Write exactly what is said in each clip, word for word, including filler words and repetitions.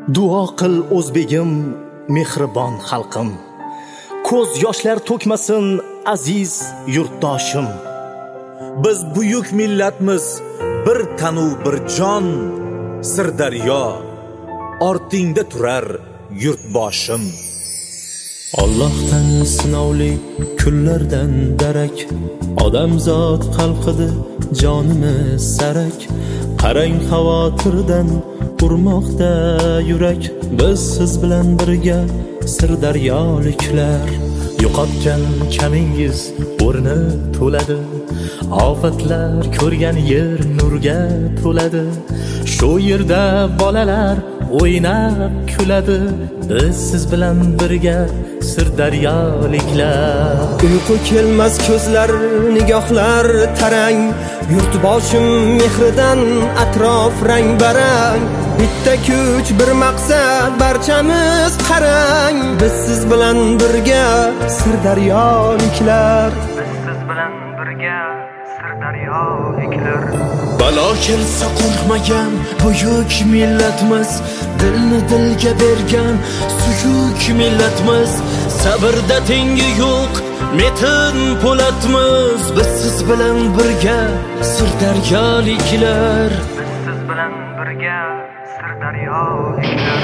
Duo qil o'zbegim, mehribon xalqim. Ko'z yoshlar to'kmasin aziz yurtdoshim. Biz buyuk millatmiz, bir tanu bir jon. Sirdaryo ortingda turar yurtboshim. Allohdan sinovli kunlardan darak, odamzod qalqidi jonimiz sarak. Qarang xavotirdan urmoqda yurak, biz siz bilan birga sirdaryoliklar. Yo'qotgan kamingiz o'rni to'ladi, ofatlar ko'rgan yer nurga to'ladi. Shu yerda bolalar o'ynab kuladi, biz siz bilan birga sirdaryoliklar. Uyqu kelmas ko'zlar, nigohlar tarang, yurtboshim mehridan atrof rang barang. Bitta kuch, bir maqsad, barchamiz qarang, biz siz bilan birga sirdaryoliklar. Biz siz bilan birga sirdaryoliklar. Balo kelsa qo'rqmagan buyuk millatmiz, dilni dilga bergan suyuk millatmiz. Sabrda tengi yo'q metin po'latmiz, biz siz bilan birga sirdaryoliklar. Biz siz bilan birga sirdaryoliklar.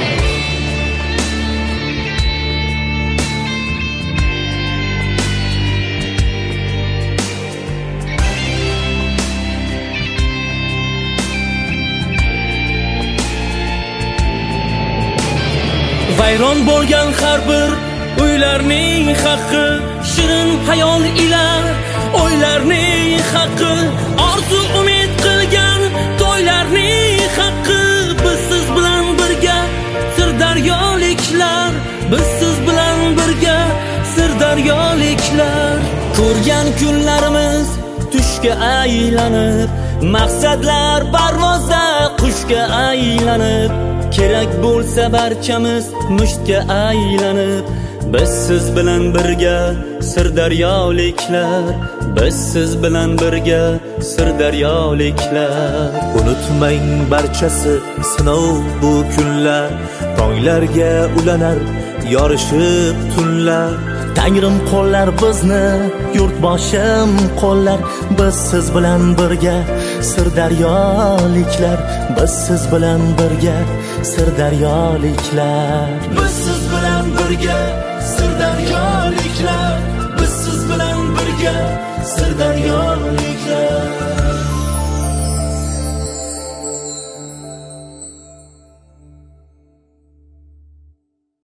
Vayron bo'lgan har bir uylarning haqqi, shirin hayol ila o'ylarning haqqi, orzu umid qilgan to'ylarning haqqi. Biz siz bilan birga sirdaryoliklar, biz siz bilan birga sirdaryoliklar. Ko'rgan kunlarimiz tushga aylanib, maqsadlar parvozda qushga aylanib, kerak bo'lsa barchamiz mushtga aylanib, biz siz bilan birga sirdaryoliklar, biz siz bilan birga sirdaryoliklar. Unutmang barchasi sinov bu kunlar, tonglarga ulanar yorishib tunlar. Tangrim qo'llar bizni, yurtboshim qo'llar, biz siz bilan birga sirdaryoliklar, biz siz bilan birga sirdaryoliklar. Biz siz bilan birga sirdaryoliklar, biz siz bilan birga sirdaryoliklar.